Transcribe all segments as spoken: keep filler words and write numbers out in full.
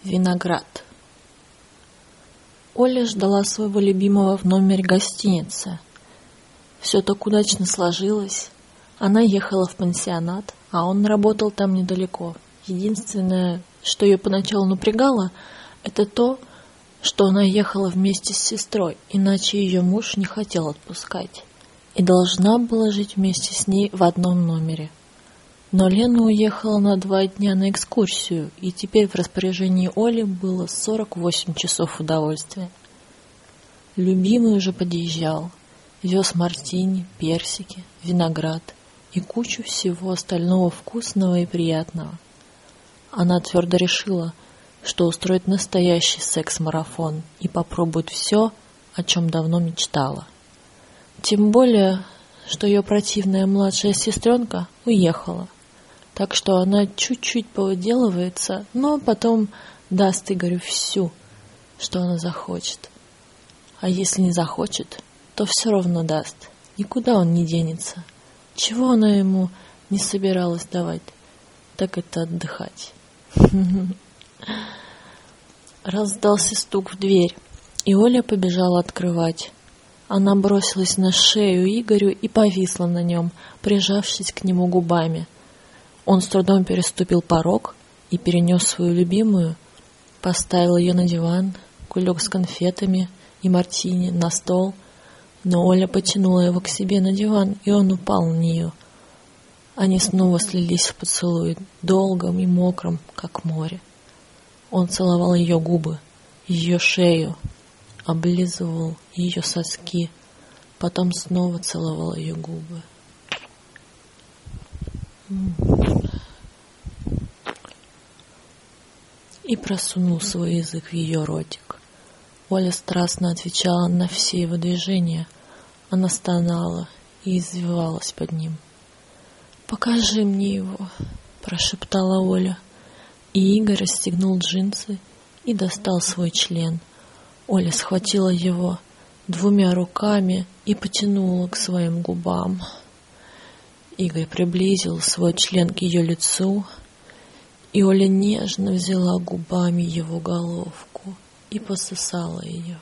Виноград. Оля ждала своего любимого в номере гостиницы. Все так удачно сложилось. Она ехала в пансионат, а он работал там недалеко. Единственное, что ее поначалу напрягало, это то, что она ехала вместе с сестрой, иначе ее муж не хотел отпускать и должна была жить вместе с ней в одном номере. Но Лена уехала на два дня на экскурсию, и теперь в распоряжении Оли было сорок восемь часов удовольствия. Любимый уже подъезжал, вез мартини, персики, виноград и кучу всего остального вкусного и приятного. Она твердо решила, что устроит настоящий секс-марафон и попробует все, о чем давно мечтала. Тем более, что ее противная младшая сестренка уехала. Так что она чуть-чуть повыделывается, но потом даст Игорю всю, что она захочет. А если не захочет, то все равно даст. Никуда он не денется. Чего она ему не собиралась давать, так это отдыхать. Раздался стук в дверь, и Оля побежала открывать. Она бросилась на шею Игорю и повисла на нем, прижавшись к нему губами. Он с трудом переступил порог и перенес свою любимую, поставил ее на диван, кулек с конфетами и мартини на стол, но Оля потянула его к себе на диван, и он упал на нее. Они снова слились в поцелуи, долгом и мокром, как море. Он целовал ее губы, ее шею, облизывал ее соски, потом снова целовал ее губы. И просунул свой язык в ее ротик. Оля страстно отвечала на все его движения. Она стонала и извивалась под ним. «Покажи мне его», — прошептала Оля. И Игорь расстегнул джинсы и достал свой член. Оля схватила его двумя руками и потянула к своим губам. Игорь приблизил свой член к ее лицу, и Оля нежно взяла губами его головку и пососала ее.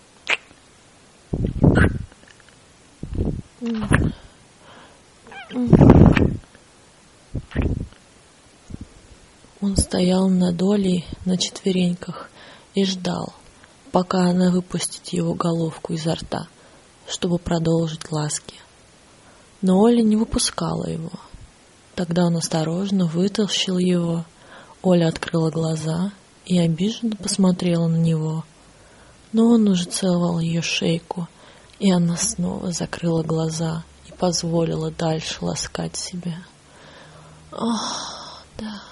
Он стоял над Олей на четвереньках и ждал, пока она выпустит его головку изо рта, чтобы продолжить ласки. Но Оля не выпускала его. Тогда он осторожно вытащил его. Оля открыла глаза и обиженно посмотрела на него. Но он уже целовал ее шейку, и она снова закрыла глаза и позволила дальше ласкать себя. Ох, да.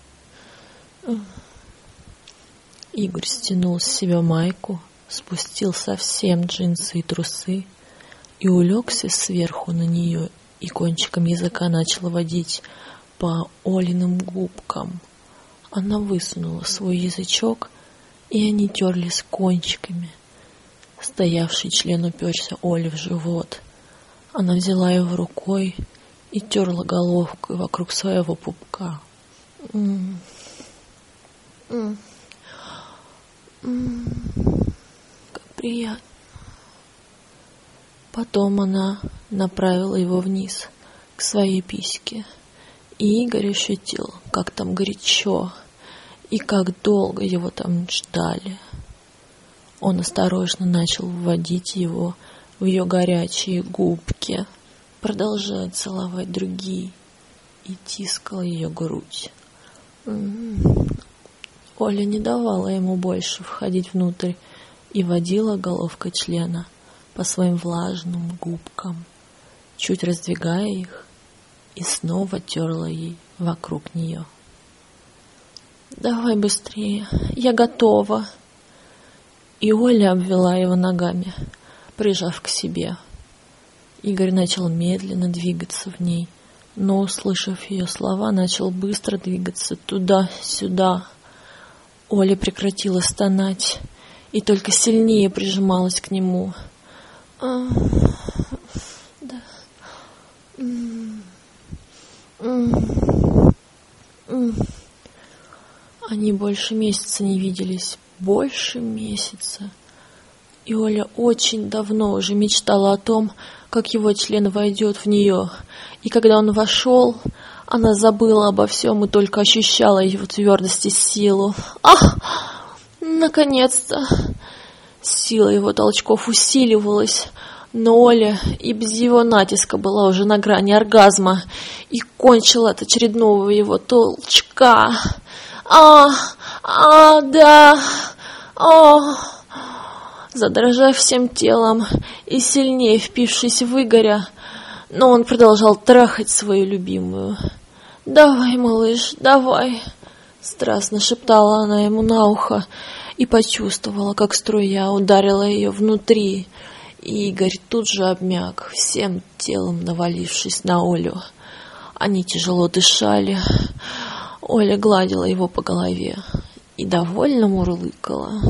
Игорь стянул с себя майку, спустил совсем джинсы и трусы и улегся сверху на нее и кончиком языка начал водить по Олиным губкам. Она высунула свой язычок, и они терлись кончиками. Стоявший член уперся Оле в живот. Она взяла его рукой и терла головкой вокруг своего пупка. М-м. М-м. М-м. Как приятно. Потом она направила его вниз, к своей письке, и Игорь ощутил, как там горячо, и как долго его там ждали. Он осторожно начал вводить его в ее горячие губки, продолжая целовать другие, и тискал ее грудь. Оля не давала ему больше входить внутрь и водила головкой члена по своим влажным губкам, чуть раздвигая их, и снова терла ей вокруг нее. «Давай быстрее, я готова!» И Оля обвела его ногами, прижав к себе. Игорь начал медленно двигаться в ней, но, услышав ее слова, начал быстро двигаться туда-сюда. Оля прекратила стонать и только сильнее прижималась к нему. А, да. М-м. М-м. Они больше месяца не виделись. Больше месяца. И Оля очень давно уже мечтала о том, как его член войдет в нее. И когда он вошел, она забыла обо всем и только ощущала его твердость и силу. Ах! Наконец-то! Сила его толчков усиливалась, но Оля и без его натиска была уже на грани оргазма и кончила от очередного его толчка. А, а, да, а. Задрожав всем телом и сильнее впившись в Игоря, но он продолжал трахать свою любимую. «Давай, малыш, давай!» Страстно шептала она ему на ухо и почувствовала, как струя ударила ее внутри. И Игорь тут же обмяк, всем телом навалившись на Олю. Они тяжело дышали. Оля гладила его по голове и довольно мурлыкала.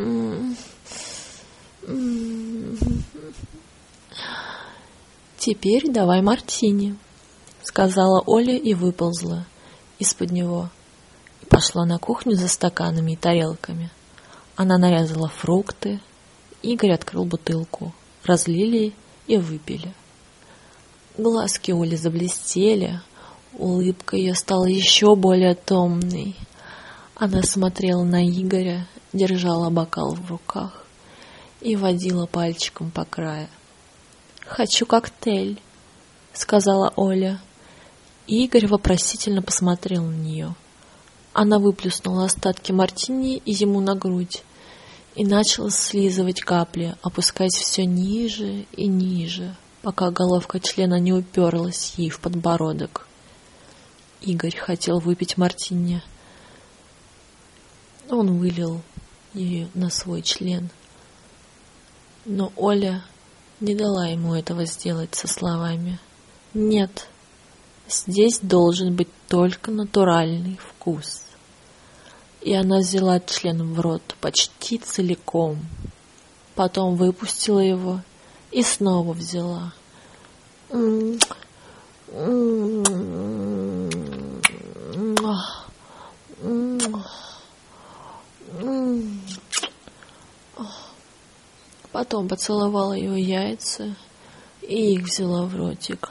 «Теперь давай мартини», — сказала Оля и выползла из-под него. И пошла на кухню за стаканами и тарелками. Она нарезала фрукты. Игорь открыл бутылку. Разлили и выпили. Глазки Оли заблестели. Улыбка ее стала еще более томной. Она смотрела на Игоря, держала бокал в руках и водила пальчиком по краю. «Хочу коктейль», — сказала Оля. Игорь вопросительно посмотрел на нее. Она выплеснула остатки мартини ему на грудь и начала слизывать капли, опускаясь все ниже и ниже, пока головка члена не уперлась ей в подбородок. Игорь хотел выпить мартини. Он вылил ее на свой член. Но Оля не дала ему этого сделать со словами: «Нет, здесь должен быть только натуральный вкус». И она взяла член в рот почти целиком. Потом выпустила его и снова взяла. Потом поцеловала ее яйца и их взяла в ротик.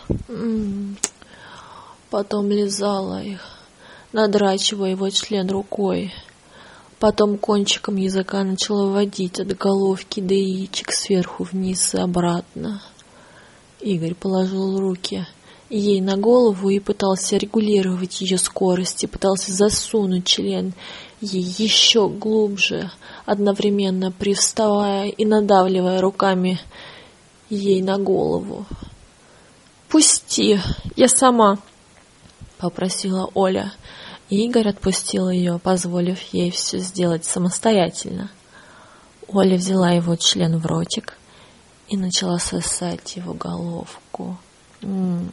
Потом лизала их, надрачивая его член рукой. Потом кончиком языка начала водить от головки до яичек сверху вниз и обратно. Игорь положил руки ей на голову и пытался регулировать ее скорость, и пытался засунуть член ей еще глубже, одновременно привставая и надавливая руками ей на голову. «Пусти, я сама», — попросила Оля. Игорь отпустил ее, позволив ей все сделать самостоятельно. Оля взяла его член в ротик и начала сосать его головку. М-м-м.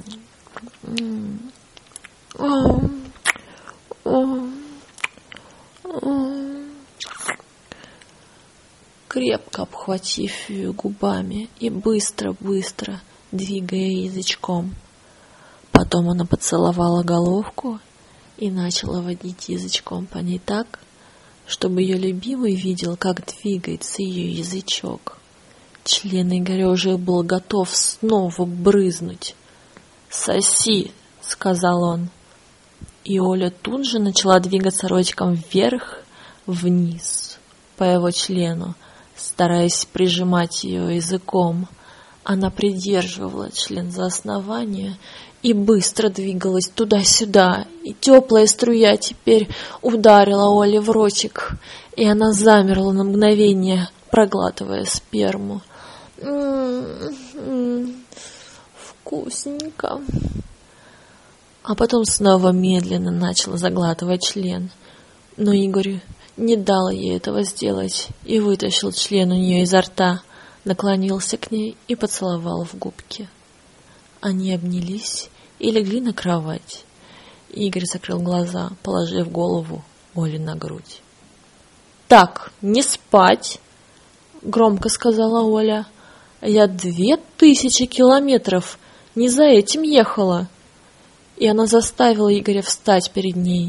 Крепко обхватив ее губами и быстро-быстро двигая язычком. Потом она поцеловала головку и начала водить язычком по ней так, чтобы ее любимый видел, как двигается ее язычок. Член Игоря уже был готов снова брызнуть. «Соси!» — сказал он. И Оля тут же начала двигаться ротиком вверх-вниз по его члену, стараясь прижимать ее языком. Она придерживала член за основание и быстро двигалась туда-сюда, и теплая струя теперь ударила Оле в ротик, и она замерла на мгновение, проглатывая сперму. «М-м-м, вкусненько». А потом снова медленно начала заглатывать член, но Игорь не дал ей этого сделать и вытащил член у нее изо рта, наклонился к ней и поцеловал в губки. Они обнялись и легли на кровать. Игорь закрыл глаза, положив голову Оле на грудь. «Так, не спать!» — громко сказала Оля. «Я две тысячи километров не за этим ехала!» И она заставила Игоря встать перед ней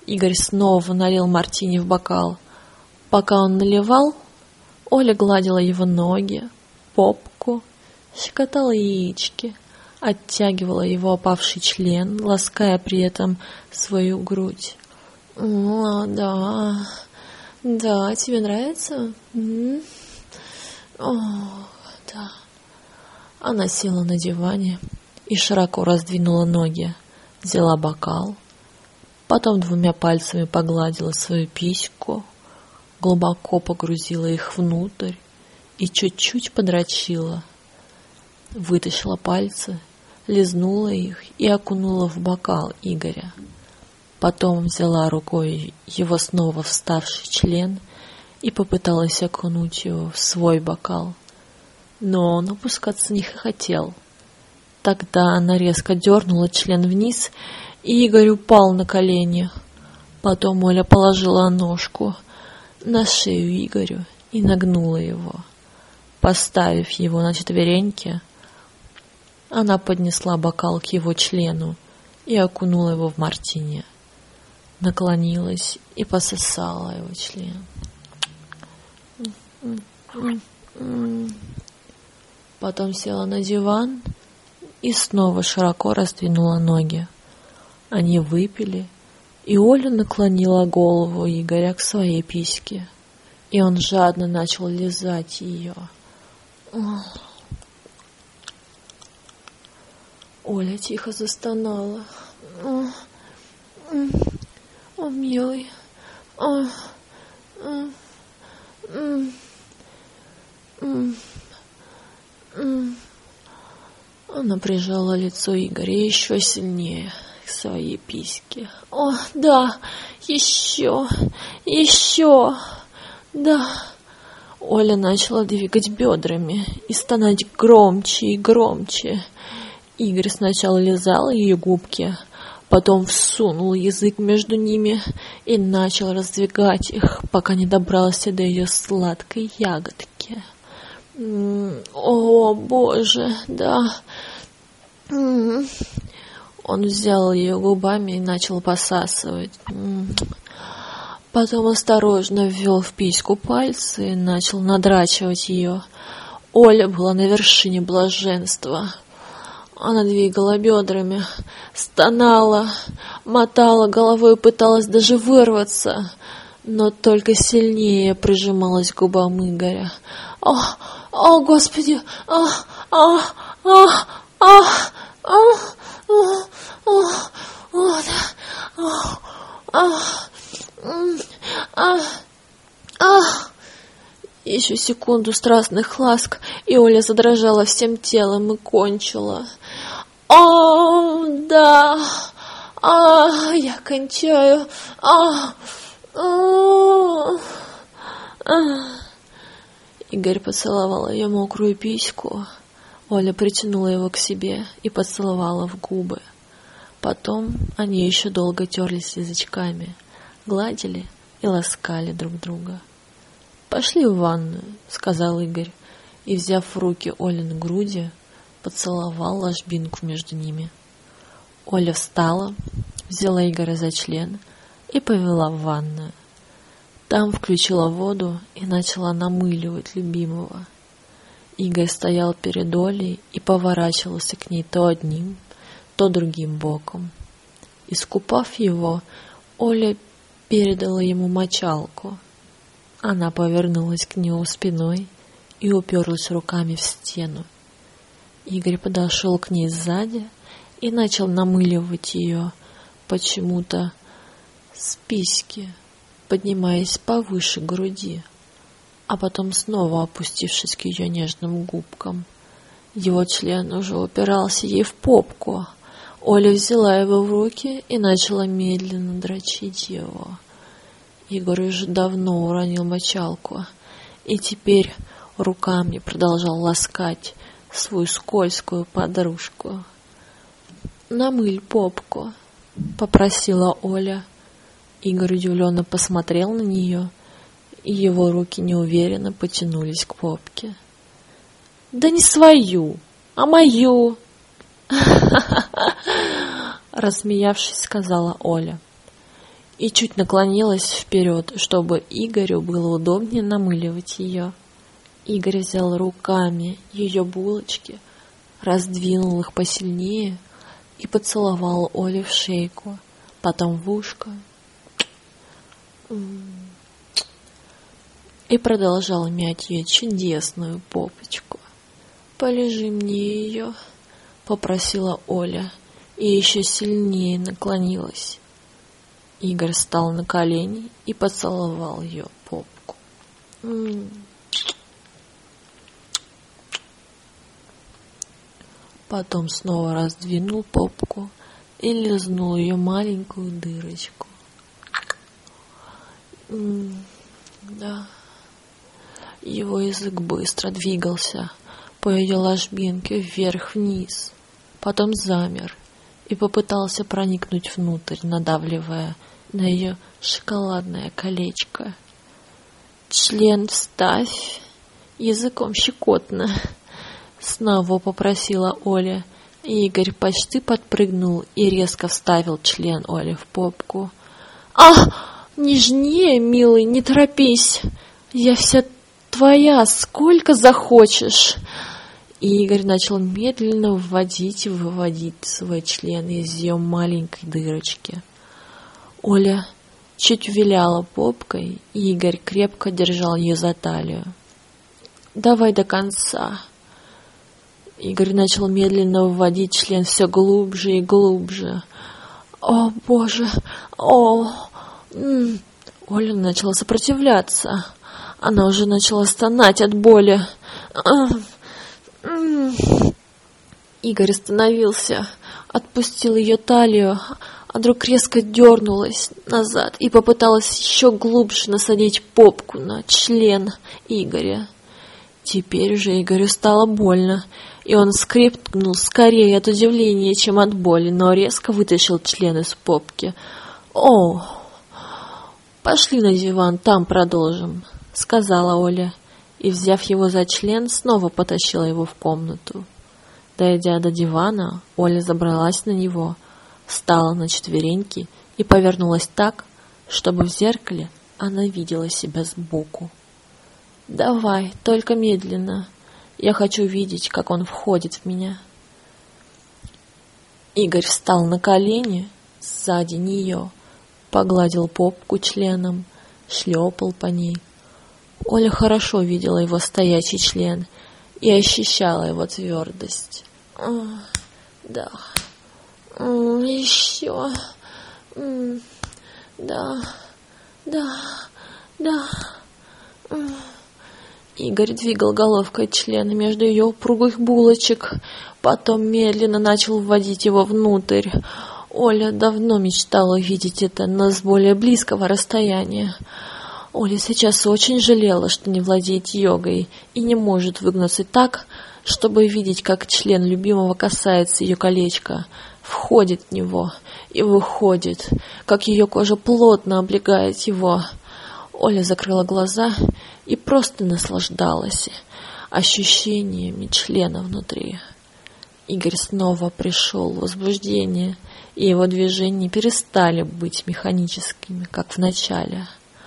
Игорь снова налил мартини в бокал. Пока он наливал, Оля гладила его ноги, попку, щекотала яички, оттягивала его опавший член, лаская при этом свою грудь. «О, да, да, тебе нравится? М-м? О, да». Она села на диване и широко раздвинула ноги, взяла бокал, потом двумя пальцами погладила свою письку, глубоко погрузила их внутрь и чуть-чуть подрочила. Вытащила пальцы, лизнула их и окунула в бокал Игоря. Потом взяла рукой его снова вставший член и попыталась окунуть его в свой бокал. Но он опускаться не хотел. Тогда она резко дернула член вниз, и Игорь упал на колени. Потом Оля положила ножку на шею Игорю и нагнула его. Поставив его на четвереньки, она поднесла бокал к его члену и окунула его в мартини. Наклонилась и пососала его член. Потом села на диван и снова широко раздвинула ноги. Они выпили, и Оля наклонила голову Игоря к своей письке, и он жадно начал лизать ее. Оля тихо застонала. «О, о милый, о, о, м, м, м». Она прижала лицо Игоря еще сильнее к своей письке. «О, да, еще, еще, да». Оля начала двигать бедрами и стонать громче и громче. Игорь сначала лизал ее губки, потом всунул язык между ними и начал раздвигать их, пока не добрался до ее сладкой ягодки. «О, Боже, да!» Он взял ее губами и начал посасывать. Потом осторожно ввел в письку пальцы и начал надрачивать ее. Оля была на вершине блаженства. Она двигала бедрами, стонала, мотала головой и пыталась даже вырваться, но только сильнее прижималась к губам Игоря. «О, о, Господи! А, а, а, а, а, а, а, а, а, а». Еще секунду страстных ласк, и Оля задрожала всем телом и кончила. «О, да! А, я кончаю! А, а, а». Игорь поцеловал ее мокрую письку. Оля притянула его к себе и поцеловала в губы. Потом они еще долго терлись язычками, гладили и ласкали друг друга. «Пошли в ванную», — сказал Игорь, и, взяв в руки Олины груди, поцеловал ложбинку между ними. Оля встала, взяла Игоря за член и повела в ванную. Там включила воду и начала намыливать любимого. Игорь стоял перед Олей и поворачивался к ней то одним, то другим боком. Искупав его, Оля передала ему мочалку. Она повернулась к нему спиной и уперлась руками в стену. Игорь подошел к ней сзади и начал намыливать ее почему-то с письки, поднимаясь повыше груди, а потом снова опустившись к ее нежным губкам. Его член уже упирался ей в попку. Оля взяла его в руки и начала медленно дрочить его. Игорь уже давно уронил мочалку и теперь руками продолжал ласкать свою скользкую подружку. «Намыль попку», — попросила Оля. Игорь удивленно посмотрел на нее, и его руки неуверенно потянулись к попке. «Да не свою, а мою!» Рассмеявшись, сказала Оля. и чуть наклонилась вперед, чтобы Игорю было удобнее намыливать ее. Игорь взял руками ее булочки, раздвинул их посильнее и поцеловал Олю в шейку, потом в ушко. И продолжал мять ее чудесную попочку. «Полежи мне ее», — попросила Оля, и еще сильнее наклонилась. Игорь встал на колени и поцеловал ее попку. Потом снова раздвинул попку и лизнул ее маленькую дырочку. Да. Его язык быстро двигался по ее ложбинке вверх-вниз, потом замер и попытался проникнуть внутрь, надавливая на ее шоколадное колечко. «Член вставь, языком щекотно», — снова попросила Оля. Игорь почти подпрыгнул и резко вставил член Оле в попку. «Ах, нежнее, милый, не торопись, я вся твоя, сколько захочешь». И Игорь начал медленно вводить и выводить свой член из ее маленькой дырочки. Оля чуть виляла попкой, и Игорь крепко держал ее за талию. «Давай до конца». Игорь начал медленно вводить член все глубже и глубже. «О, Боже! О!» м-м. Оля начала сопротивляться. Она уже начала стонать от боли. Игорь остановился, отпустил ее талию, а вдруг резко дернулась назад и попыталась еще глубже насадить попку на член Игоря. Теперь уже Игорю стало больно, и он скрипнул скорее от удивления, чем от боли, но резко вытащил член из попки. «О, пошли на диван, там продолжим», — сказала Оля, и, взяв его за член, снова потащила его в комнату. Дойдя до дивана, Оля забралась на него, встала на четвереньки и повернулась так, чтобы в зеркале она видела себя сбоку. «Давай, только медленно. Я хочу видеть, как он входит в меня». Игорь встал на колени сзади нее, погладил попку членом, шлепал по ней. Оля хорошо видела его стоячий член и ощущала его твердость. О, да, О, еще, М, да, да, да. М. Игорь двигал головкой члена между ее упругих булочек, потом медленно начал вводить его внутрь. Оля давно мечтала увидеть это, но с более близкого расстояния. Оля сейчас очень жалела, что не владеет йогой и не может выгнуться так, чтобы видеть, как член любимого касается ее колечка, входит в него и выходит, как ее кожа плотно облегает его. Оля закрыла глаза и просто наслаждалась ощущениями члена внутри. Игорь снова пришел в возбуждение, и его движения перестали быть механическими, как в начале.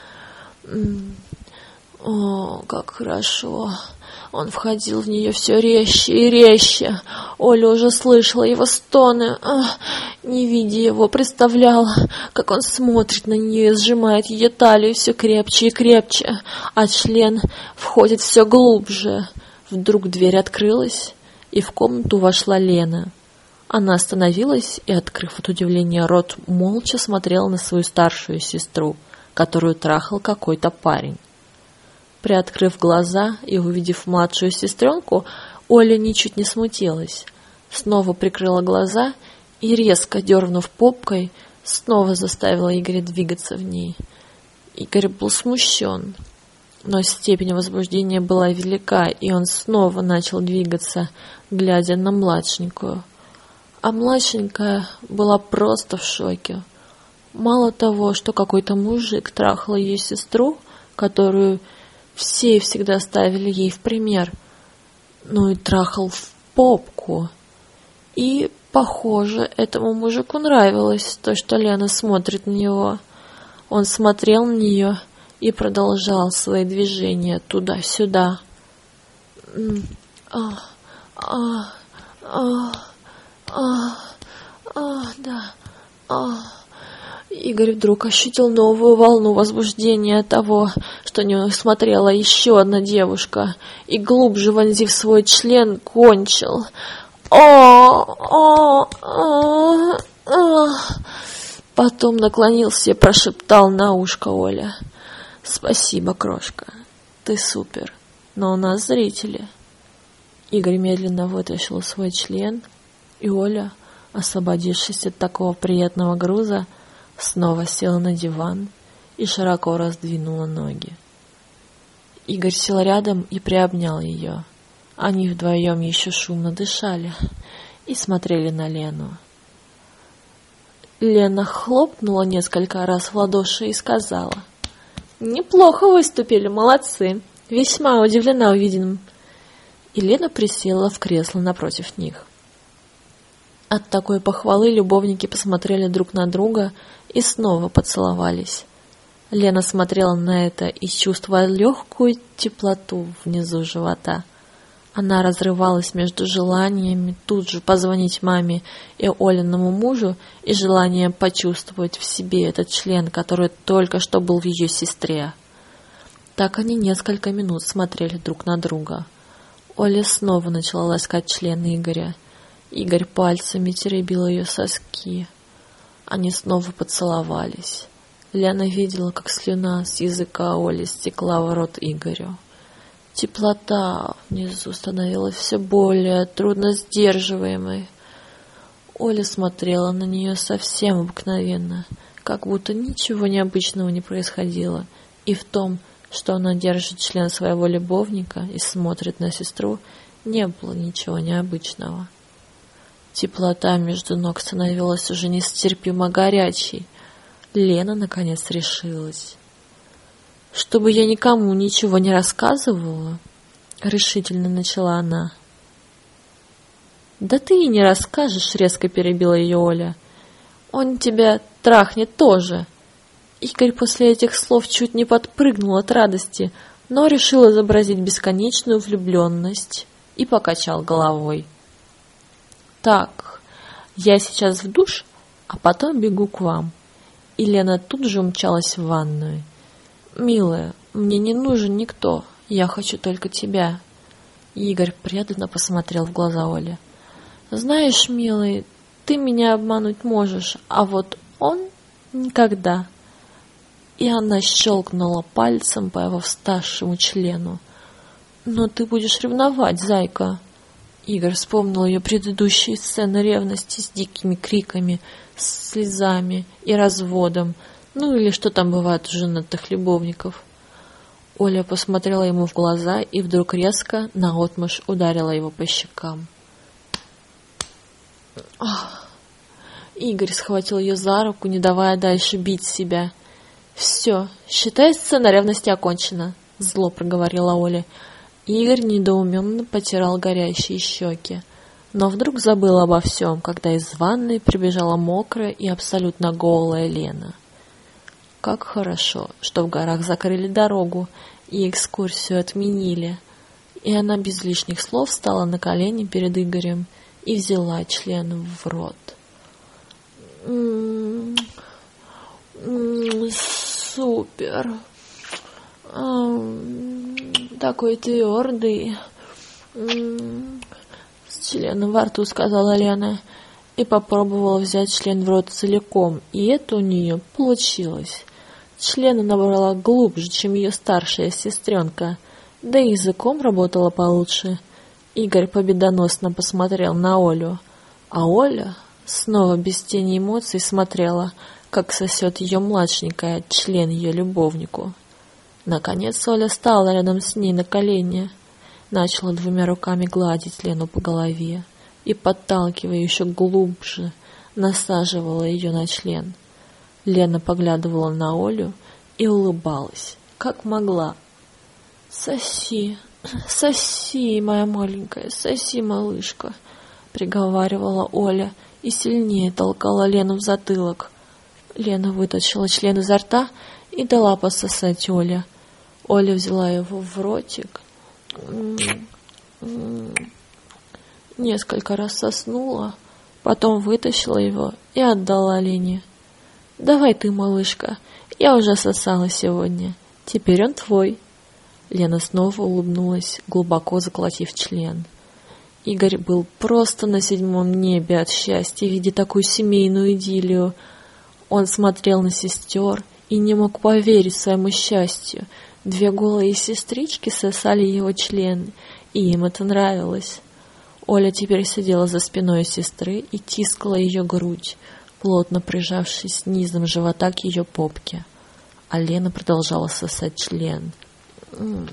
О, как хорошо! Он входил в нее все резче и резче. Оля уже слышала его стоны. Ах, не видя его, представляла, как он смотрит на нее и сжимает ее талию все крепче и крепче, а член входит все глубже. Вдруг дверь открылась, и в комнату вошла Лена. Она остановилась и, открыв от удивления рот, молча смотрела на свою старшую сестру, которую трахал какой-то парень. Приоткрыв глаза и увидев младшую сестренку, Оля ничуть не смутилась. Снова прикрыла глаза и, резко дернув попкой, снова заставила Игоря двигаться в ней. Игорь был смущен, но степень возбуждения была велика, и он снова начал двигаться, глядя на младшенькую. А младшенькая была просто в шоке. Мало того, что какой-то мужик трахал ее сестру, которую все всегда ставили ей в пример, но и трахал в попку. И, похоже, этому мужику нравилось то, что Лена смотрит на него. Он смотрел на нее и продолжал свои движения туда-сюда. А, а, а, а, а, да, а. Игорь вдруг ощутил новую волну возбуждения от того, что на него смотрела еще одна девушка, и глубже вонзив свой член, кончил. О, о, о, о. Потом наклонился и прошептал на ушко Оля: «Спасибо, крошка, ты супер, но у нас зрители». Игорь медленно вытащил свой член, и Оля, освободившись от такого приятного груза, снова села на диван и широко раздвинула ноги. Игорь сел рядом и приобнял ее. Они вдвоем еще шумно дышали и смотрели на Лену. Лена хлопнула несколько раз в ладоши и сказала: «Неплохо выступили, молодцы, весьма удивлена увиденным». И Лена присела в кресло напротив них. От такой похвалы любовники посмотрели друг на друга и снова поцеловались. Лена смотрела на это и чувствовала легкую теплоту внизу живота. Она разрывалась между желаниями тут же позвонить маме и Олиному мужу и желанием почувствовать в себе этот член, который только что был в ее сестре. Так они несколько минут смотрели друг на друга. Оля снова начала ласкать член Игоря. Игорь пальцами теребил ее соски. Они снова поцеловались. Лена видела, как слюна с языка Оли стекла в рот Игорю. Теплота внизу становилась все более трудно сдерживаемой. Оля смотрела на нее совсем обыкновенно, как будто ничего необычного не происходило, и в том, что она держит член своего любовника и смотрит на сестру, не было ничего необычного. Теплота между ног становилась уже нестерпимо горячей. Лена наконец решилась. «Чтобы я никому ничего не рассказывала», — решительно начала она. «Да ты и не расскажешь», — резко перебила ее Оля. «Он тебя трахнет тоже». Игорь после этих слов чуть не подпрыгнул от радости, но решил изобразить бесконечную влюбленность и покачал головой. «Так, я сейчас в душ, а потом бегу к вам». И Лена тут же умчалась в ванную. «Милая, мне не нужен никто, я хочу только тебя». Игорь преданно посмотрел в глаза Оле. «Знаешь, милый, ты меня обмануть можешь, а вот он никогда». И она щелкнула пальцем по его вставшему члену. «Но ты будешь ревновать, зайка». Игорь вспомнил ее предыдущие сцены ревности с дикими криками, с слезами и разводом, ну или что там бывает у женатых любовников. Оля посмотрела ему в глаза и вдруг резко наотмашь ударила его по щекам. Ах! Игорь схватил ее за руку, не давая дальше бить себя. «Все, считай, сцена ревности окончена», — зло проговорила Оля. Игорь недоуменно потирал горящие щеки, но вдруг забыл обо всем, когда из ванной прибежала мокрая и абсолютно голая Лена. Как хорошо, что в горах закрыли дорогу и экскурсию отменили, и она без лишних слов встала на колени перед Игорем и взяла член в рот. «М-м-м, супер! Такой твердый!» С членом во рту, сказала Лена, и попробовала взять член в рот целиком, и это у нее получилось. Члена набрала глубже, чем ее старшая сестренка, да и языком работала получше. Игорь победоносно посмотрел на Олю, а Оля снова без тени эмоций смотрела, как сосет ее младшенькая член ее любовнику. Наконец Оля стала рядом с ней на колени, начала двумя руками гладить Лену по голове и, подталкивая еще глубже, насаживала ее на член. Лена поглядывала на Олю и улыбалась, как могла. «Соси, соси, моя маленькая, соси, малышка», — приговаривала Оля и сильнее толкала Лену в затылок. Лена вытащила член изо рта и дала пососать Оле. Оля взяла его в ротик, несколько раз соснула, потом вытащила его и отдала Лене. «Давай ты, малышка, я уже сосала сегодня, теперь он твой». Лена снова улыбнулась, глубоко заколотив член. Игорь был просто на седьмом небе от счастья, видя такую семейную идиллию. Он смотрел на сестер и не мог поверить своему счастью. Две голые сестрички сосали его член, и им это нравилось. Оля теперь сидела за спиной сесры и тискала ее грудь, плотно прижавшись низом живота к ее попке. А Лена продолжала сосать член. М-м-м.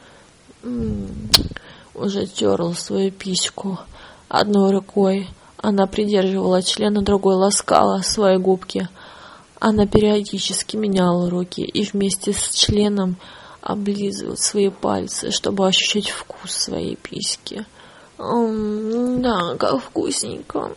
Уже терла свою письку. Одной рукой она придерживала член, а другой ласкала свои губки. Она периодически меняла руки и вместе с членом облизывала свои пальцы, чтобы ощущать вкус своей письки. М-м, да, как вкусненько.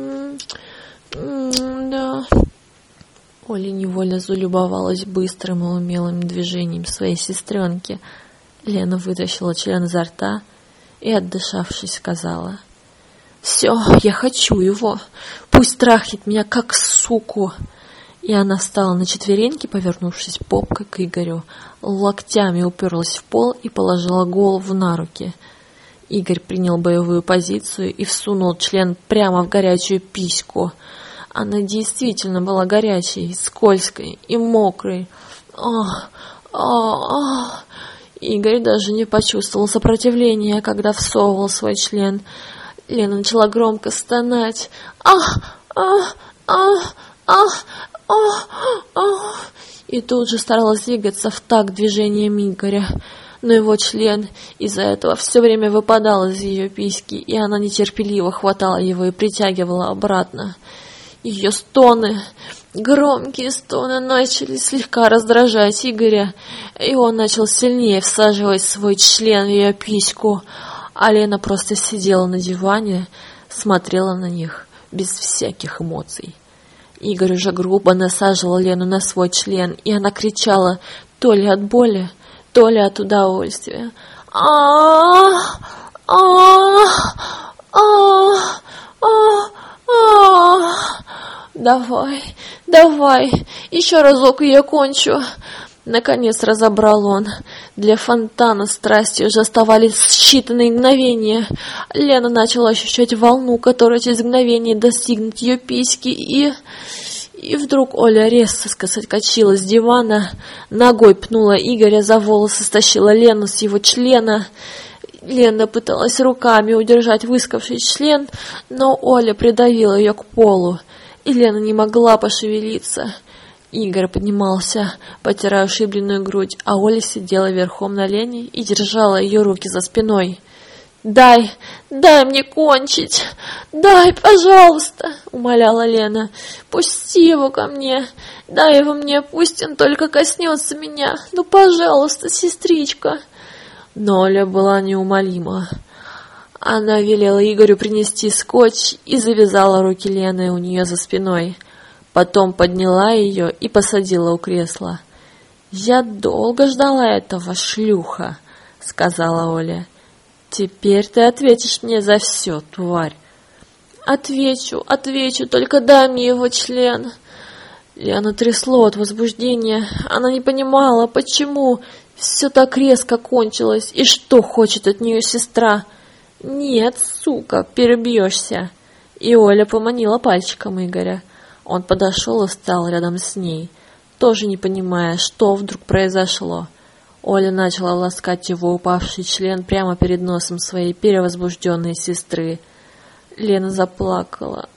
М-м, да. Оля невольно залюбовалась быстрым и умелым движением своей сестренки. Лена вытащила член изо рта и, отдышавшись, сказала: «Все, я хочу его. Пусть трахнет меня, как суку». И она встала на четвереньки, повернувшись попкой к Игорю, локтями уперлась в пол и положила голову на руки. Игорь принял боевую позицию и всунул член прямо в горячую письку. Она действительно была горячей, скользкой и мокрой. Ах, ах, ах. Игорь даже не почувствовал сопротивления, когда всовывал свой член. Лена начала громко стонать. «Ах! Ах! Ах! Ах! Ах! Ах!» И тут же старалась двигаться в такт движением Игоря. Но его член из-за этого все время выпадал из ее письки, и она нетерпеливо хватала его и притягивала обратно. Ее стоны, громкие стоны, начали слегка раздражать Игоря, и он начал сильнее всаживать свой член в ее письку, а Лена просто сидела на диване, смотрела на них без всяких эмоций. Игорь уже грубо насаживал Лену на свой член, и она кричала то ли от боли, то ли от удовольствия. «Ах! Ах! Ах! Ах! Ах! Давай, давай, еще разок и я кончу». Наконец разобрал он. Для фонтана страсти уже оставались считанные мгновения. Лена начала ощущать волну, которая через мгновение достигнет ее письки, и... И вдруг Оля резко соскочила с дивана, ногой пнула Игоря за волосы, стащила Лену с его члена. Лена пыталась руками удержать выскочивший член, но Оля придавила ее к полу, и Лена не могла пошевелиться. Игорь поднимался, потирая ушибленную грудь, а Оля сидела верхом на Лене и держала ее руки за спиной. «Дай, дай мне кончить! Дай, пожалуйста!» — умоляла Лена. «Пусти его ко мне! Дай его мне, пусть он только коснется меня! Ну, пожалуйста, сестричка!» Но Оля была неумолима. Она велела Игорю принести скотч и завязала руки Лены у нее за спиной. Потом подняла ее и посадила у кресла. «Я долго ждала этого, шлюха!» — сказала Оля. «Теперь ты ответишь мне за все, тварь». «Отвечу, отвечу, только дай мне его член». Лену трясло от возбуждения. Она не понимала, почему все так резко кончилось и что хочет от нее сестра. «Нет, сука, перебьешься». И Оля поманила пальчиком Игоря. Он подошел и встал рядом с ней, тоже не понимая, что вдруг произошло. Оля начала ласкать его упавший член прямо перед носом своей перевозбужденной сестры. Лена заплакала.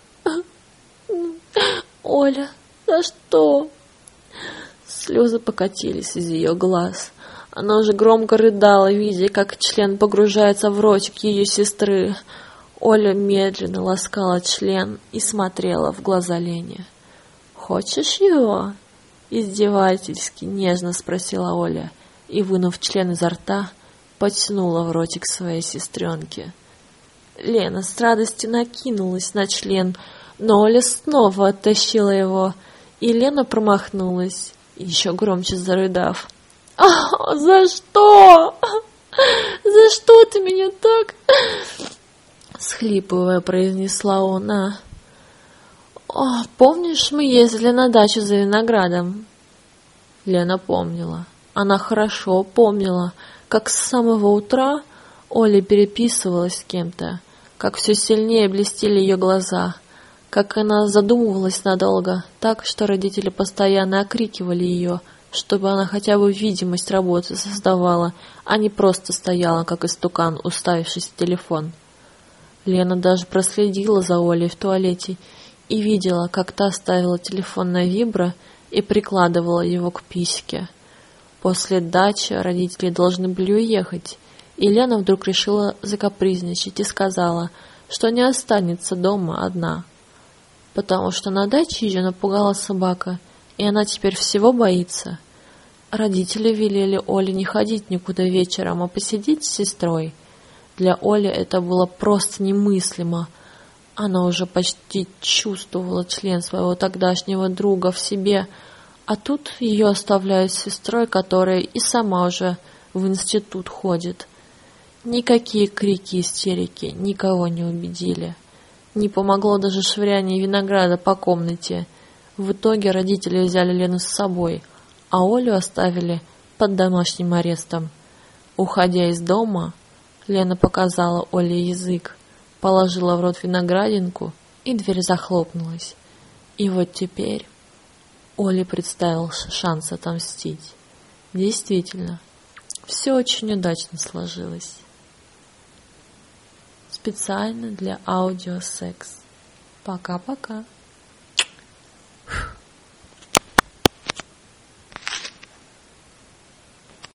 «Оля, за что?» Слезы покатились из ее глаз. Она уже громко рыдала, видя, как член погружается в ротик ее сестры. Оля медленно ласкала член и смотрела в глаза Лене. «Хочешь его?» Издевательски, нежно спросила Оля и, вынув член изо рта, потянула в ротик своей сестренки. Лена с радостью накинулась на член, но Оля снова оттащила его И Лена промахнулась, еще громче зарыдав. «А, за что? За что ты меня так?» Схлипывая, произнесла она. «О, помнишь, мы ездили на дачу за виноградом?» Лена помнила. Она хорошо помнила, как с самого утра Оля переписывалась с кем-то, как все сильнее блестели ее глаза, как она задумывалась надолго, так, что родители постоянно окрикивали ее, чтобы она хотя бы видимость работы создавала, а не просто стояла, как истукан, уставившись в телефон. Лена даже проследила за Олей в туалете и видела, как та ставила телефон на вибро и прикладывала его к письке. После дачи родители должны были уехать, и Лена вдруг решила закапризничать и сказала, что не останется дома одна, потому что на даче ее напугала собака, и она теперь всего боится. Родители велели Оле не ходить никуда вечером, а посидеть с сестрой. Для Оли это было просто немыслимо. Она уже почти чувствовала член своего тогдашнего друга в себе, а тут ее оставляют с сестрой, которая и сама уже в институт ходит. Никакие крики и истерики никого не убедили. Не помогло даже швыряние винограда по комнате. В итоге родители взяли Лену с собой, а Олю оставили под домашним арестом. Уходя из дома, Лена показала Оле язык, положила в рот виноградинку, и дверь захлопнулась. И вот теперь Оле представился шанс отомстить. Действительно, все очень удачно сложилось. Специально для аудиосекс. Пока-пока.